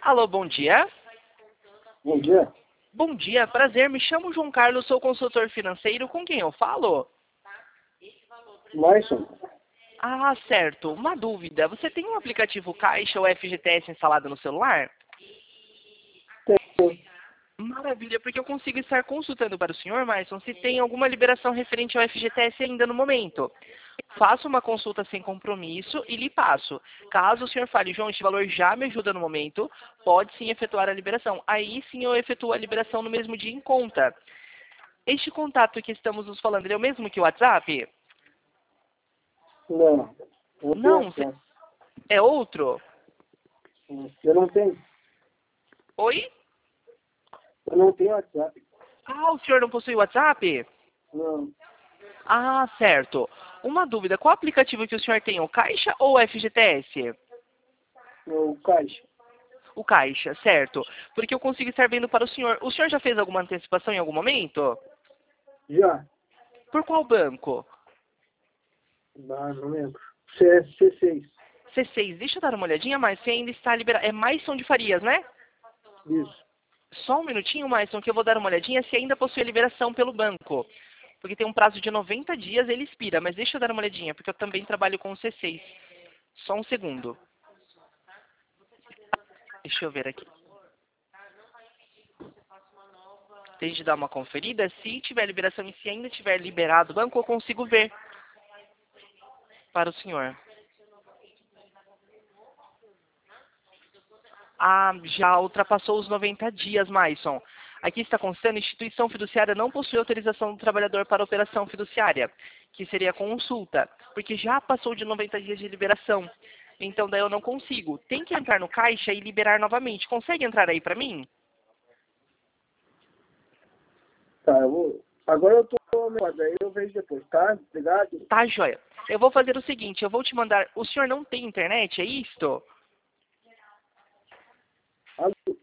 Alô, bom dia. Bom dia. Bom dia, prazer. Me chamo João Carlos, sou consultor financeiro. Com quem eu falo? Maison. Ah, certo. Uma dúvida. Você tem um aplicativo Caixa ou FGTS instalado no celular? Tem. Maravilha, porque eu consigo estar consultando para o senhor, Maison, se tem alguma liberação referente ao FGTS ainda no momento. Faço uma consulta sem compromisso e lhe passo. Caso o senhor fale, João, este valor já me ajuda no momento, pode sim efetuar a liberação. Aí sim eu efetuo a liberação no mesmo dia em conta. Este contato que estamos nos falando, ele é o mesmo que o WhatsApp? Não. Eu tenho Não, acesso. é outro? Eu não tenho. Oi? Eu não tenho WhatsApp. Ah, o senhor não possui WhatsApp? Não. Ah, certo. Uma dúvida, qual aplicativo que o senhor tem, o Caixa ou o FGTS? O Caixa. O Caixa, certo. Porque eu consigo estar vendo para o senhor. O senhor já fez alguma antecipação em algum momento? Já. Por qual banco? Não lembro. C6. C6. Deixa eu dar uma olhadinha, mas se ainda está liberado. É Maison de Farias, né? Isso. Só um minutinho, Maison, que eu vou dar uma olhadinha se ainda possui liberação pelo banco. Porque tem um prazo de 90 dias, ele expira. Mas deixa eu dar uma olhadinha, porque eu também trabalho com o C6. Só um segundo. Deixa eu ver aqui. Desde dar uma conferida, se tiver liberação e se ainda tiver liberado o banco, eu consigo ver para o senhor. Ah, já ultrapassou os 90 dias, Maison. Aqui está constando, instituição fiduciária não possui autorização do trabalhador para operação fiduciária, que seria consulta, porque já passou de 90 dias de liberação. Então, daí eu não consigo. Tem que entrar no caixa e liberar novamente. Consegue entrar aí para mim? Tá, eu vou. Agora eu tô. Mas aí eu vejo depois, tá? Obrigado. Tá, joia. Eu vou fazer o seguinte, eu vou te mandar... O senhor não tem internet, é isto? Alô?